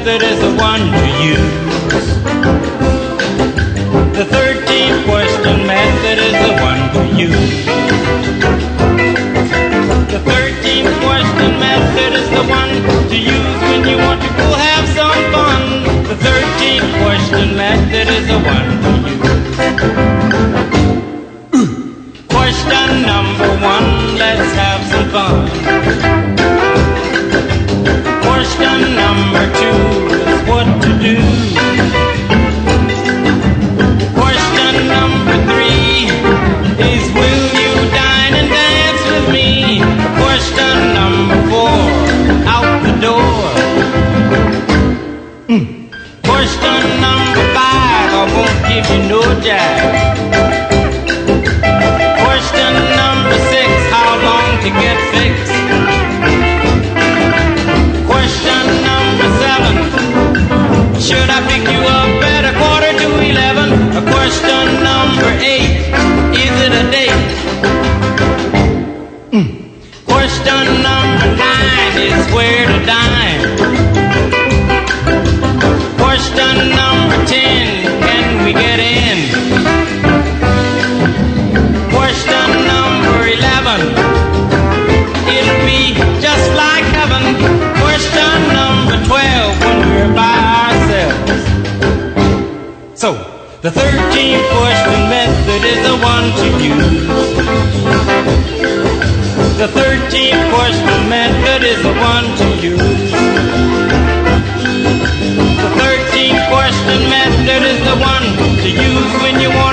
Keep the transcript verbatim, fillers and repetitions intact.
method is the one to use. The thirteenth question method is the one to use. The thirteenth question method is the one to use when you want to go have some fun. The thirteenth question method is the one to use. Question number one, let's have some fun. Question number two is what to do. Question number three is will you dine and dance with me? Question number four, out the door. Mm. Question number five, I won't give you no jack. Question number six, how long to get fixed? Question number seven, should I pick you up at a quarter to eleven? Question number eight, is it a date? Mm. Question number nine is where to dine. Question number ten, can we get in? Question number eleven, it'll be just like heaven. Question number twelve, when we're by ourselves. So, the thirteenth question method is the one to use. The thirteenth question method is the one to use. The thirteenth question method is the one to use when you want